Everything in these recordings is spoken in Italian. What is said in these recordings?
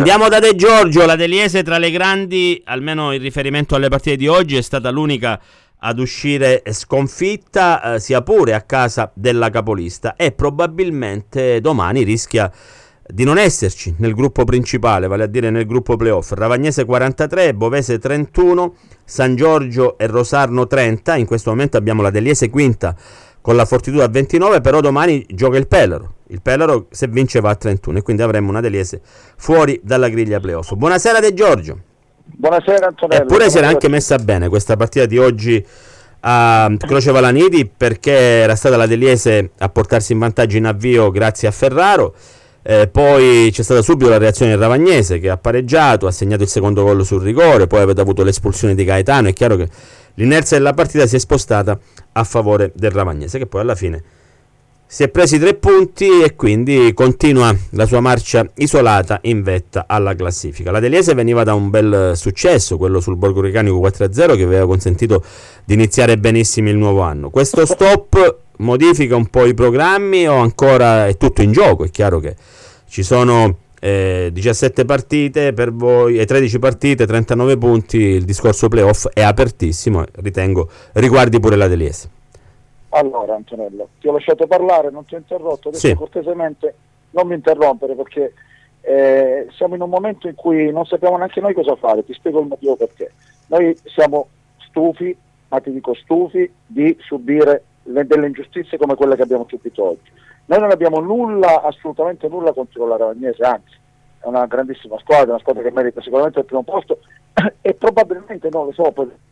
Andiamo da De Giorgio. La Deliese tra le grandi, almeno in riferimento alle partite di oggi, è stata l'unica ad uscire sconfitta, sia pure a casa della capolista, e probabilmente domani rischia di non esserci nel gruppo principale, vale a dire nel gruppo playoff. Ravagnese 43, Bovese 31, San Giorgio e Rosarno 30. In questo momento abbiamo la Deliese quinta con la Fortitudo a 29, però domani gioca il Pelaro. Il Pelaro, se vince, va a 31 e quindi avremo una Deliese fuori dalla griglia playoff. Buonasera De Giorgio. Buonasera Antonello. Eppure si era anche messa bene questa partita di oggi a Croce Valanidi, perché era stata la Deliese a portarsi in vantaggio in avvio grazie a Ferraro. Poi c'è stata subito la reazione del Ravagnese, che ha pareggiato, ha segnato il secondo gol sul rigore, poi avete avuto l'espulsione di Gaetano. È chiaro che l'inerzia della partita si è spostata a favore del Ravagnese, che poi alla fine si è presi 3 punti e quindi continua la sua marcia isolata in vetta alla classifica. La Deliese veniva da un bel successo, quello sul Borgo Recanico 4-0, che aveva consentito di iniziare benissimo il nuovo anno. Questo stop modifica un po' i programmi o ancora è tutto in gioco? È chiaro che ci sono 17 partite per voi e 13 partite, 39 punti, il discorso playoff è apertissimo, ritengo riguardi pure la Deliese. Allora Antonello, ti ho lasciato parlare, non ti ho interrotto, adesso sì. Cortesemente non mi interrompere, perché siamo in un momento in cui non sappiamo neanche noi cosa fare. Ti spiego il motivo perché. Noi siamo stufi, ma ti dico stufi, di subire delle ingiustizie come quelle che abbiamo subito oggi. Noi non abbiamo nulla, assolutamente nulla contro la Ravagnese, anzi è una grandissima squadra, una squadra che merita sicuramente il primo posto e probabilmente non lo so,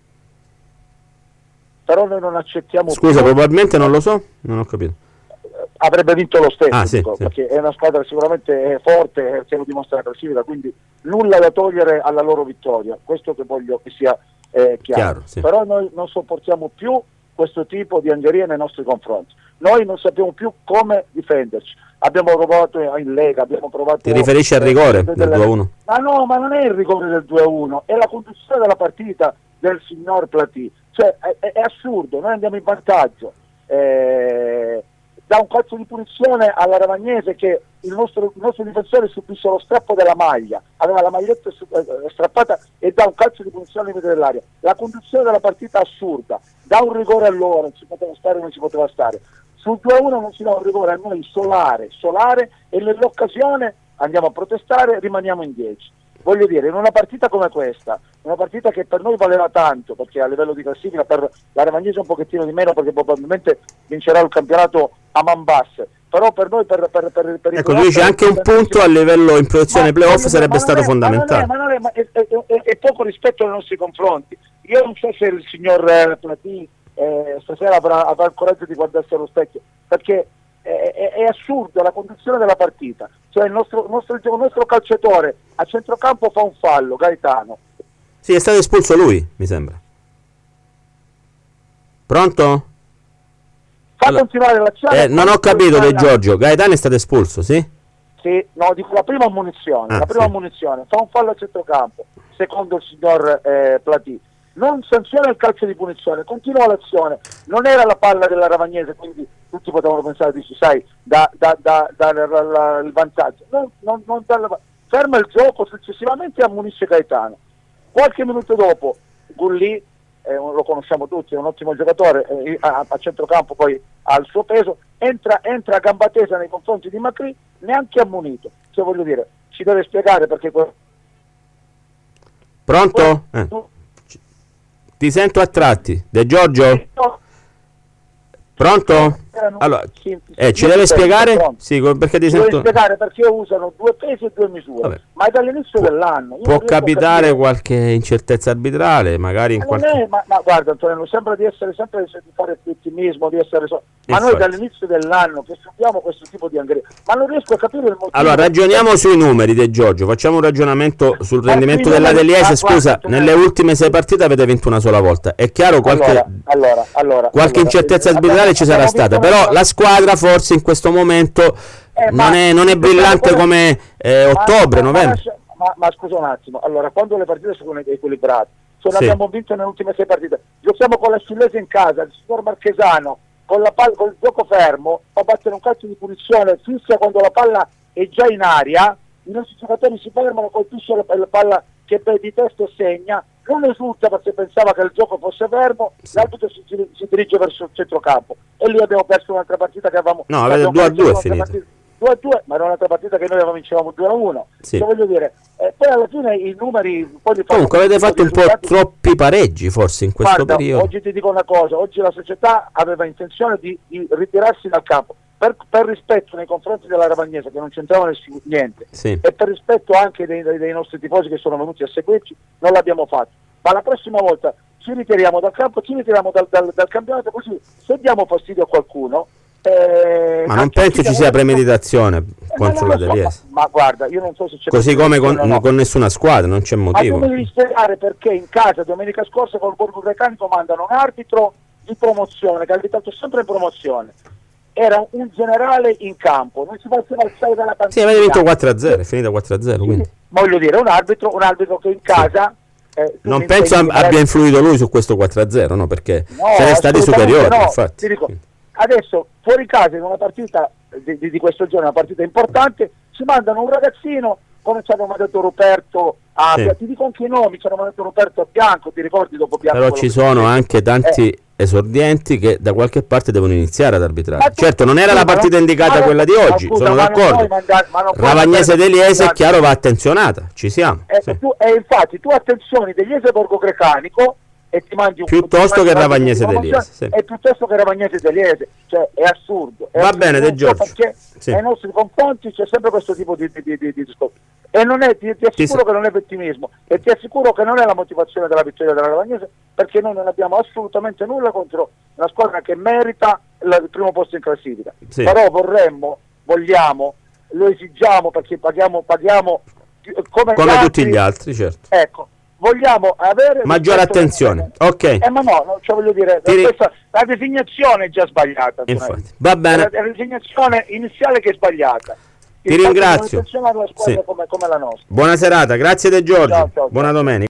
però noi non accettiamo. Scusa, probabilmente non lo so, non ho capito. Avrebbe vinto lo stesso, sì. Perché è una squadra sicuramente forte, che lo dimostra la classifica, quindi nulla da togliere alla loro vittoria, questo che voglio che sia chiaro. Sì. Però noi non sopportiamo più questo tipo di angherie nei nostri confronti. Noi non sappiamo più come difenderci. Abbiamo provato in Lega, abbiamo provato... Ti riferisci al rigore del 2-1? Ma no, ma non è il rigore del 2-1, è la conduzione della partita del signor Platì. Cioè è assurdo, noi andiamo in vantaggio. Da un calcio di punizione alla Ravagnese, che il nostro difensore subisce lo strappo della maglia, aveva la maglietta strappata e dà un calcio di punizione al limite dell'area. La conduzione della partita assurda, dà un rigore a loro, non si poteva stare, non si poteva stare. Sul 2-1 non si dà un rigore a noi solare, e nell'occasione andiamo a protestare, rimaniamo in 10. Voglio dire, in una partita come questa, una partita che per noi valeva tanto, perché a livello di classifica per la Ravagnese un pochettino di meno, perché probabilmente vincerà il campionato a man basse, però per noi per ecco, lui dice anche un punto a livello in proiezione playoff sarebbe stato fondamentale. Ma è poco rispetto nei nostri confronti. Io non so se il signor Platì stasera avrà il coraggio di guardarsi allo specchio, perché è assurda la condizione della partita. Cioè il nostro calciatore a centrocampo fa un fallo, Gaetano. Sì, è stato espulso lui, mi sembra. Pronto? Continuare l'azione. Non ho capito De Giorgio, Gaetano è stato espulso, sì? Sì, no, dico la prima ammonizione, fa un fallo a centrocampo, secondo il signor Platì. Non sanziona il calcio di punizione, continua l'azione, non era la palla della Ravagnese, quindi tutti potevano pensare, dici, sai, il vantaggio. Ferma il gioco, successivamente ammonisce Gaetano. Qualche minuto dopo, Gulli, lo conosciamo tutti, è un ottimo giocatore, a centrocampo poi ha il suo peso, entra a gamba tesa nei confronti di Macri, neanche ammonito. Cioè, voglio dire, ci deve spiegare perché... Pronto? Ti sento a tratti. De Giorgio? Pronto? Allora, ci deve spiegare? Sì, perché ti sento... Deve spiegare perché usano 2 pesi e 2 misure. Vabbè. Ma è dall'inizio dell'anno. Può capitare qualche incertezza arbitrale, magari in qualche... ma guarda Antonio, sembra di fare ottimismo, di essere... Ma noi dall'inizio dell'anno che studiamo questo tipo di angheria, ma non riesco a capire il motivo. Allora, ragioniamo sui numeri, De Giorgio, facciamo un ragionamento sul rendimento della Deliese. Scusa, nelle ultime 6 partite avete vinto una sola volta. È chiaro qualche incertezza arbitrale ci sarà stata, però la squadra forse in questo momento non è brillante come ottobre, novembre. Ma scusa un attimo, allora quando le partite sono equilibrate, abbiamo vinto nelle ultime 6 partite, giochiamo con la Scillese in casa, il signor Marchesano con la palla, col gioco fermo, fa battere un calcio di punizione, fissa quando la palla è già in aria, i nostri giocatori si fermano, colpisce la palla che di testa segna, non esulta perché pensava che il gioco fosse fermo, l'arbitro si dirige verso il centrocampo e lì abbiamo perso un'altra partita che avevamo... No, avete 2-2 finito. 2-2, ma era un'altra partita che noi vincevamo 2-1. Sì. Voglio dire, poi alla fine i numeri... Comunque avete fatto un po' troppi pareggi forse in questo periodo. Oggi ti dico una cosa, oggi la società aveva intenzione di ritirarsi dal campo. Per rispetto nei confronti della Ravagnese, che non c'entrava niente, sì, e per rispetto anche dei nostri tifosi che sono venuti a seguirci, non l'abbiamo fatto. Ma la prossima volta ci ritiriamo dal campo, ci ritiriamo dal campionato, così se diamo fastidio a qualcuno... ma non penso ci sia premeditazione contro la Deliese. Ma guarda, io non so se c'è... Così come con nessuna squadra, non c'è motivo. Ma tu devi spiegare perché in casa domenica scorsa col Borgo Grecanico mandano un arbitro di promozione, che ha arbitrato sempre in promozione. Era un generale in campo, non si faceva alzare dalla panchina. Sì, avete vinto 4-0, è finita 4-0, quindi. Sì, voglio dire, un arbitro che in casa... non penso abbia influito lui su questo 4-0, no? Perché siete stati superiori, no, infatti. Ti dico, adesso fuori casa in una partita di questo genere, una partita importante, ci mandano un ragazzino, come ci hanno mandato Ruperto ti dico anche i nomi, ci hanno mandato Ruperto a Bianco, ti ricordi dopo Bianco? Però ci sono anche tanti esordienti che da qualche parte devono iniziare ad arbitrare. Certo, non era la partita indicata quella di oggi, sono d'accordo. Ravagnese Deliese, è chiaro, va attenzionata, ci siamo. Infatti tu attenzioni Deliese Borgo Grecanico e ti mangi un piuttosto che Ravagnese Deliese, sì. E piuttosto che Ravagnese Deliese, cioè è assurdo. Va bene, De Giorgio. Perché nei nostri confronti c'è sempre questo tipo di discorso. E non è, ti assicuro che non è vittimismo, e ti assicuro che non è la motivazione della vittoria della Ravagnese, perché noi non abbiamo assolutamente nulla contro una squadra che merita il primo posto in classifica. Sì. Però vogliamo, lo esigiamo perché paghiamo come tutti gli altri, certo. Ecco, vogliamo avere maggiore attenzione. Ok. Ma no, cioè voglio dire, la designazione è già sbagliata. Infatti. Va bene. La designazione iniziale che è sbagliata. Ti ringrazio. Una squadra come la nostra. Buona serata, grazie De Giorgio. Ciao. Buona domenica.